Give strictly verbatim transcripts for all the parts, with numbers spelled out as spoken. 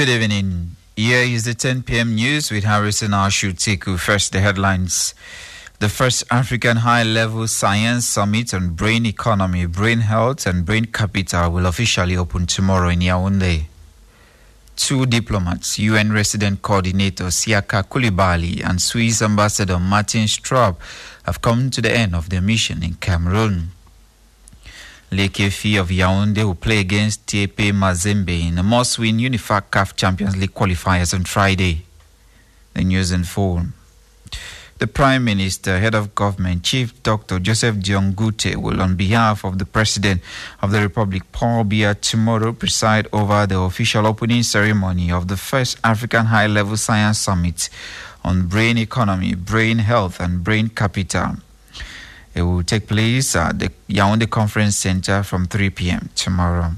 Good evening. Here is the ten p.m. news with Harrison Ashu-Tiku. First, the headlines. The first African High-Level Science Summit on Brain Economy, Brain Health and Brain Capital will officially open tomorrow in Yaoundé. Two diplomats, U N Resident Coordinator Siaka Koulibaly and Swiss Ambassador Martin Straub, have come to the end of their mission in Cameroon. Lekefi of Yaoundé will play against T A P Mazembe in the must-win Unified C A F Champions League qualifiers on Friday. The news in full. The Prime Minister, Head of Government, Chief Doctor Joseph Dion Ngute, will, on behalf of the President of the Republic, Paul Biya, tomorrow preside over the official opening ceremony of the first African High-Level Science Summit on Brain Economy, Brain Health and Brain Capital. It will take place at the Yaoundé Conference Center from three p.m. tomorrow.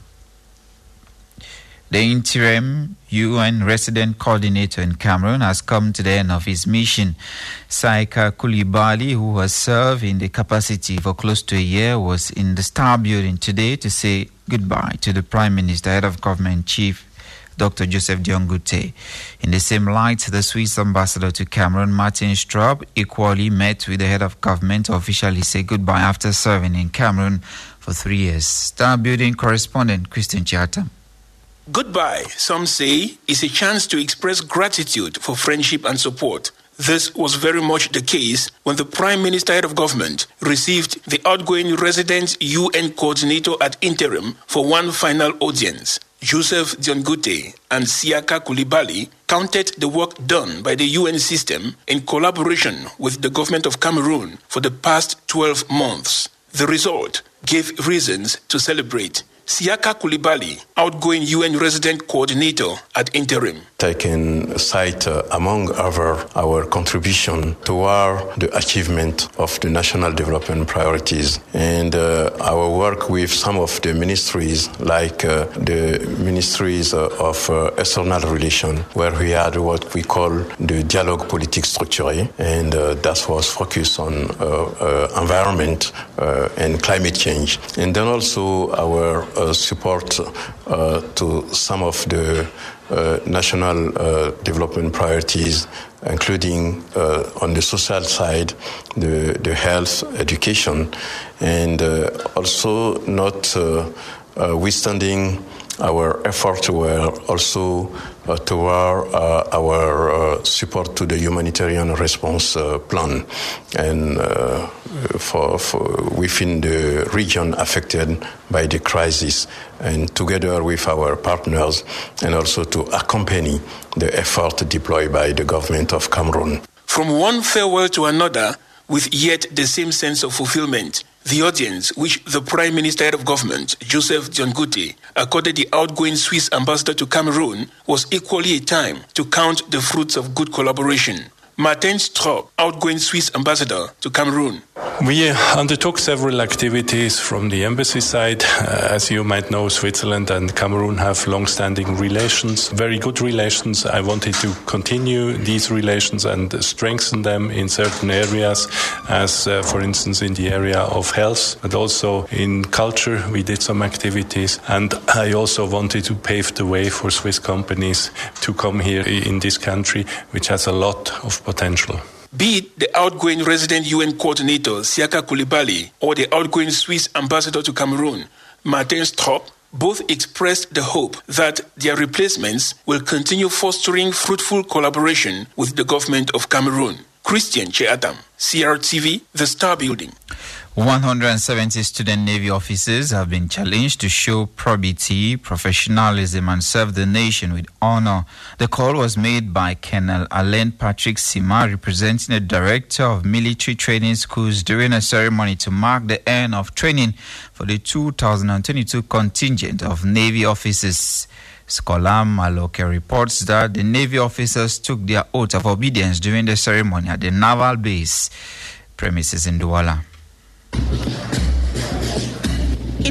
The interim U N resident coordinator in Cameroon has come to the end of his mission. Siaka Koulibaly, who has served in the capacity for close to a year, was in the Star Building today to say goodbye to the Prime Minister, Head of Government, Chief Doctor Joseph Dion Ngute. In the same light, the Swiss ambassador to Cameroon, Martin Straub, equally met with the head of government to officially say goodbye after serving in Cameroon for three years. Star Building correspondent Christian Chiata. Goodbye, some say, is a chance to express gratitude for friendship and support. This was very much the case when the Prime Minister, Head of Government, received the outgoing resident U N coordinator at interim for one final audience. Joseph Dion Ngute and Siaka Koulibaly counted the work done by the U N system in collaboration with the government of Cameroon for the past twelve months. The result gave reasons to celebrate. Siaka Koulibaly, outgoing U N resident coordinator at interim. I can cite, uh, among other, our contribution toward the achievement of the national development priorities and uh, our work with some of the ministries, like uh, the ministries uh, of uh, external relations, where we had what we call the dialogue politique structuré, and uh, that was focused on uh, uh, environment uh, and climate change. And then also our uh, support uh, to some of the Uh, national uh, development priorities, including uh, on the social side, the, the health, education, and uh, also not uh, uh, withstanding our efforts were also uh, toward uh, our uh, support to the humanitarian response uh, plan and uh, for, for within the region affected by the crisis, and together with our partners, and also to accompany the effort deployed by the government of Cameroon. From one farewell to another, with yet the same sense of fulfillment, the audience which the Prime Minister, Head of Government, Joseph Dion Ngute, accorded the outgoing Swiss ambassador to Cameroon was equally a time to count the fruits of good collaboration. Martin Straub, outgoing Swiss ambassador to Cameroon. We undertook several activities from the embassy side. Uh, as you might know, Switzerland and Cameroon have long-standing relations, very good relations. I wanted to continue these relations and strengthen them in certain areas, as uh, for instance in the area of health, but also in culture we did some activities. And I also wanted to pave the way for Swiss companies to come here in this country, which has a lot of potential. Be it the outgoing resident U N coordinator, Siaka Koulibaly, or the outgoing Swiss ambassador to Cameroon, Martin Straub, both expressed the hope that their replacements will continue fostering fruitful collaboration with the government of Cameroon. Christian Cheatam, C R T V, The Star Building. one hundred seventy student Navy officers have been challenged to show probity, professionalism, and serve the nation with honor. The call was made by Colonel Alain Patrick Sima, representing the Director of Military Training Schools, during a ceremony to mark the end of training for the two thousand twenty-two contingent of Navy officers. Scholar Maloke reports that the Navy officers took their oath of obedience during the ceremony at the Naval Base premises in Douala. It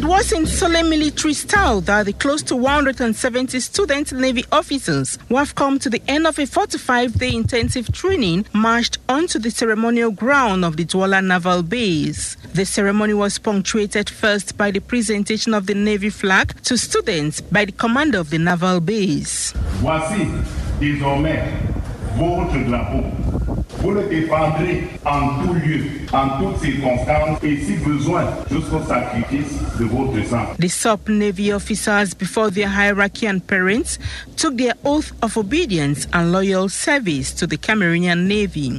It was in solemn military style that the close to one hundred seventy student Navy officers who have come to the end of a forty-five day intensive training marched onto the ceremonial ground of the Douala Naval Base. The ceremony was punctuated first by the presentation of the Navy flag to students by the commander of the Naval Base. Voici désormais votre drapeau. Vous le défendrez en tout lieu, en toutes circonstances et si besoin jusqu'au sacrifice de votre sang. The sub Navy officers, before their hierarchy and parents, took their oath of obedience and loyal service to the Cameroonian Navy.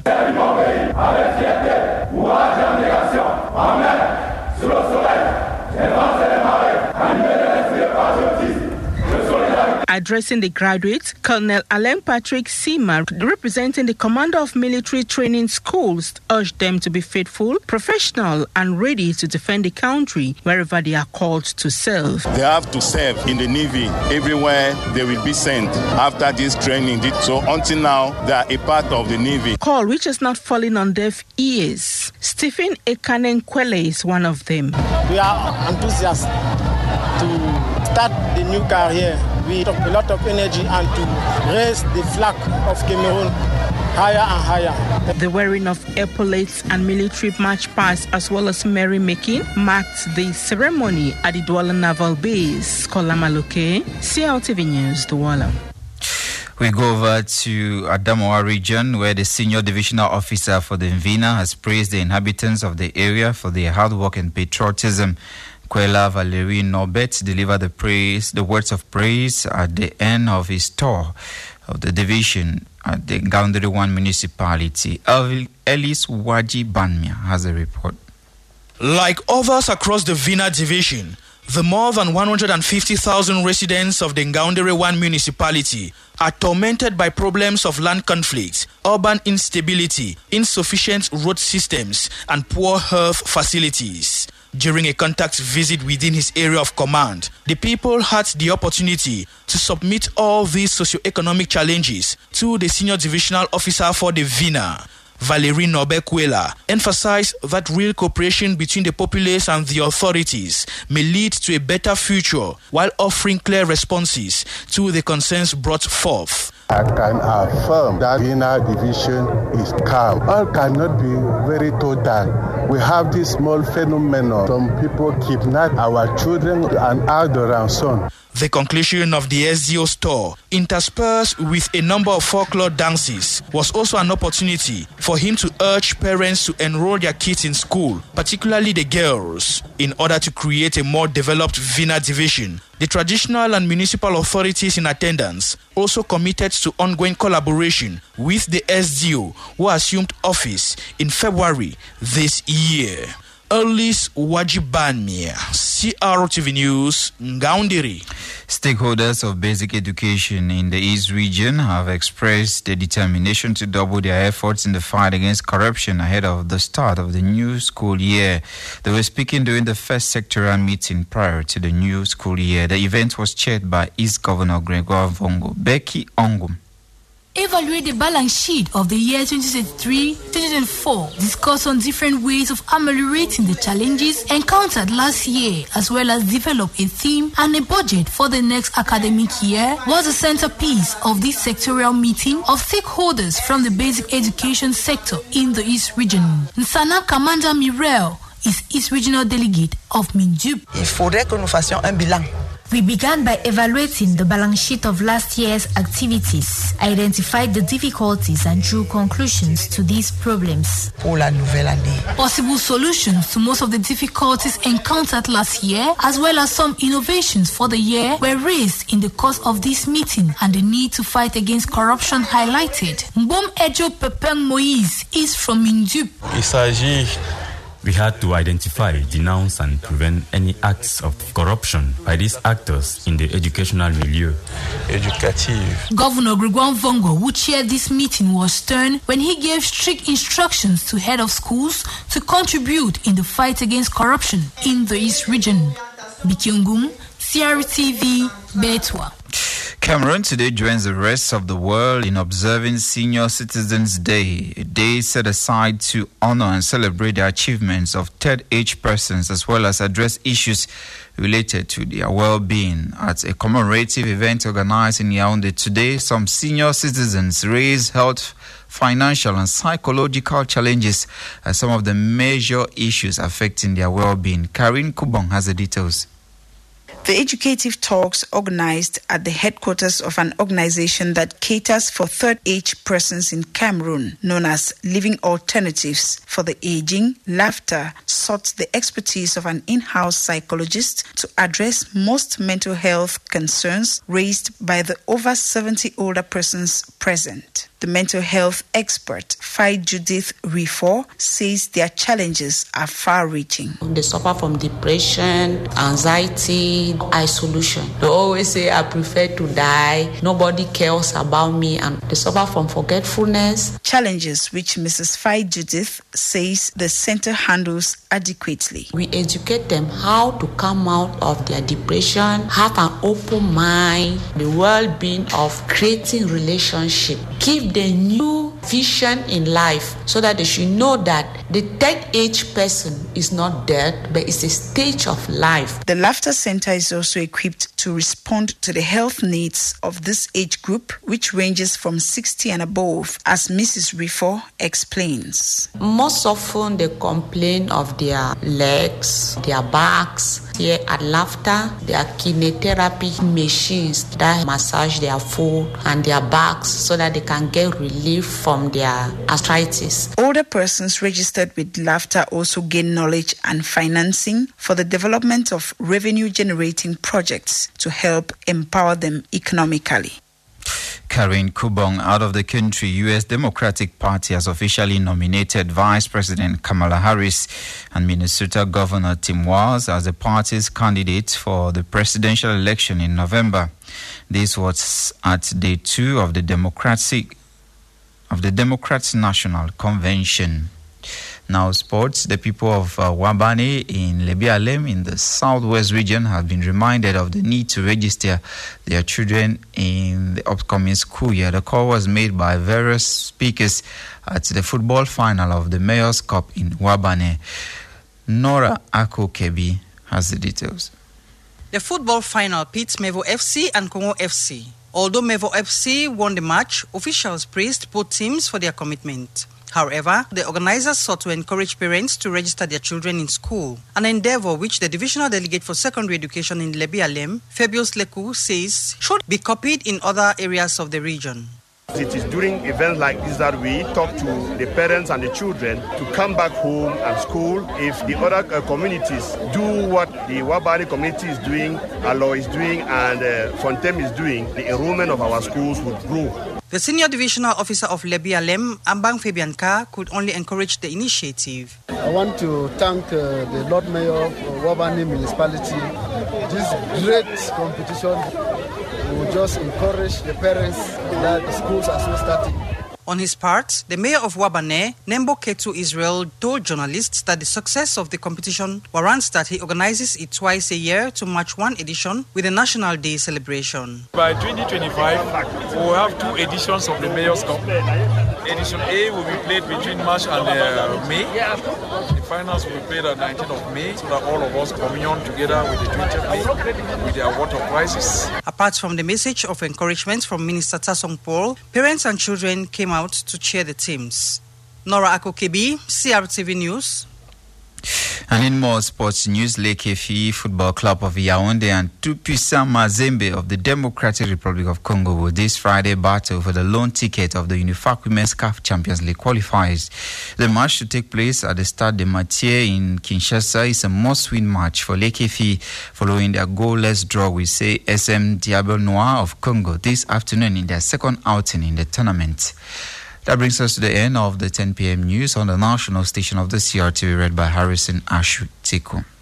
Addressing the graduates, Colonel Alain Patrick Sima, representing the commander of military training schools, urged them to be faithful, professional, and ready to defend the country wherever they are called to serve. They have to serve in the Navy everywhere they will be sent after this training. So until now, they are a part of the Navy. Call which has not fallen on deaf ears. Stephen Ekanen Kwele is one of them. We are enthusiastic to start the new career with a lot of energy and to raise the flag of Cameroon higher and higher. The wearing of epaulets and military march pasts as well as merrymaking marked the ceremony at the Douala Naval Base. Kolamaloke, C L T V News, Douala. We go over to Adamawa region where the senior divisional officer for the Mvina has praised the inhabitants of the area for their hard work and patriotism. Kwela Valerie Norbert delivered the praise, the words of praise at the end of his tour of the division at the Ngaoundéré one municipality. Ellis Waji Banmia has a report. Like others across the Vina division, the more than one hundred fifty thousand residents of the Ngaoundéré one municipality are tormented by problems of land conflict, urban instability, insufficient road systems, and poor health facilities. During a contact visit within his area of command, the people had the opportunity to submit all these socio-economic challenges to the senior divisional officer for the Vina. Valerie Norbert Kwela emphasized that real cooperation between the populace and the authorities may lead to a better future while offering clear responses to the concerns brought forth. I can affirm that Vina division is calm. All cannot be very total. We have this small phenomenon. Some people kidnap our children and add the ransom. The conclusion of the S D O's tour, interspersed with a number of folklore dances, was also an opportunity for him to urge parents to enroll their kids in school, particularly the girls, in order to create a more developed Vina division. The traditional and municipal authorities in attendance also committed to ongoing collaboration with the S D O, who assumed office in February this year. Ellis Wajibanmia, C R T V News, Ngaoundéré. Stakeholders of basic education in the East region have expressed their determination to double their efforts in the fight against corruption ahead of the start of the new school year. They were speaking during the first sectoral meeting prior to the new school year. The event was chaired by East Governor Gregoire Vongo. Becky Ongum. Evaluate the balance sheet of the year twenty twenty-three twenty twenty-four. Discuss on different ways of ameliorating the challenges encountered last year, as well as develop a theme and a budget for the next academic year, was the centerpiece of this sectorial meeting of stakeholders from the basic education sector in the East region. Nsana Commander Mirel is East Regional Delegate of Minjup. Il faudrait que nous fassions un bilan. We began by evaluating the balance sheet of last year's activities, identified the difficulties and drew conclusions to these problems. Pour la nouvelle année. Possible solutions to most of the difficulties encountered last year, as well as some innovations for the year, were raised in the course of this meeting, and the need to fight against corruption highlighted. Mbom Ejo Pepeng Moise is from Minjup. Il s'agit We had to identify, denounce and prevent any acts of corruption by these actors in the educational milieu. Educative. Governor Gregoire Vongo, who chaired this meeting, was stern when he gave strict instructions to head of schools to contribute in the fight against corruption in the East region. Bikyungum, C R T V, Betwa. Cameroon today joins the rest of the world in observing Senior Citizens Day, a day set aside to honor and celebrate the achievements of third-age persons as well as address issues related to their well-being. At a commemorative event organized in Yaoundé today, some senior citizens raised health, financial and psychological challenges as some of the major issues affecting their well-being. Karine Kubong has the details. The educative talks organized at the headquarters of an organization that caters for third-age persons in Cameroon, known as Living Alternatives for the Aging, Laughter, sought the expertise of an in-house psychologist to address most mental health concerns raised by the over seventy older persons present. The mental health expert, Faye Judith Rifor, says their challenges are far-reaching. They suffer from depression, anxiety, isolation. They always say, I prefer to die, nobody cares about me, and they suffer from forgetfulness. Challenges which Missus Faye Judith says the center handles adequately. We educate them how to come out of their depression, have an open mind, the well-being of creating relationship, give the new vision in life so that they should know that the third age person is not dead, but it's a stage of life. The Laughter Center is also equipped to respond to the health needs of this age group, which ranges from sixty and above, as Missus Rifor explains. Most often they complain of their legs, their backs. Here at Laughter, there are kinesiotherapy machines that massage their foot and their backs so that they can get relief from their arthritis. Older persons registered with Laughter also gain knowledge and financing for the development of revenue-generating projects to help empower them economically. Karine Kubong. Out of the country, U S Democratic Party has officially nominated Vice President Kamala Harris and Minnesota Governor Tim Walz as the party's candidate for the presidential election in November. This was at day two of the Democratic of the Democrats National Convention. Now, sports. The people of uh, Wabane in Lebialem in the southwest region have been reminded of the need to register their children in the upcoming school year. The call was made by various speakers at the football final of the Mayor's Cup in Wabane. Nora Akokebi has the details. The football final pits Mevo F C and Congo F C. Although Mevo F C won the match, officials praised both teams for their commitment. However, the organizers sought to encourage parents to register their children in school, an endeavor which the Divisional Delegate for Secondary Education in Lebialem, Fabius Leku, says should be copied in other areas of the region. It is during events like this that we talk to the parents and the children to come back home and school. If the other uh, communities do what the Wabani community is doing, Alo is doing, and uh, Fontem is doing, the enrollment of our schools would grow. The Senior Divisional Officer of Lebialem, Ambang Fabianka, could only encourage the initiative. I want to thank uh, the Lord Mayor of Wabani Municipality. This great competition will just encourage the parents that the schools are still starting. On his part, the mayor of Wabane, Nembo Ketu Israel, told journalists that the success of the competition warrants that he organizes it twice a year to match one edition with the National Day celebration. By twenty twenty-five, we will have two editions of the Mayor's Cup. Edition A will be played between March and uh, May. The finals will be played on nineteenth of May, so that all of us commune together with the twentieth of May with the award of prizes. Apart from the message of encouragement from Minister Tasong Paul, parents and children came out to cheer the teams. Nora Akokebi, C R T V News. And in more sports news, Lake Efi Football Club of Yaoundé and Tupuisa Mazembe of the Democratic Republic of Congo will this Friday battle for the lone ticket of the Unifac Women's C A F Champions League qualifiers. The match to take place at the Stade de Mathieu in Kinshasa is a must-win match for Lake Efi following their goalless draw with say S M Diable Noir of Congo this afternoon in their second outing in the tournament. That brings us to the end of the ten p.m. news on the national station of the C R T V, read by Harrison Ashu Tiku.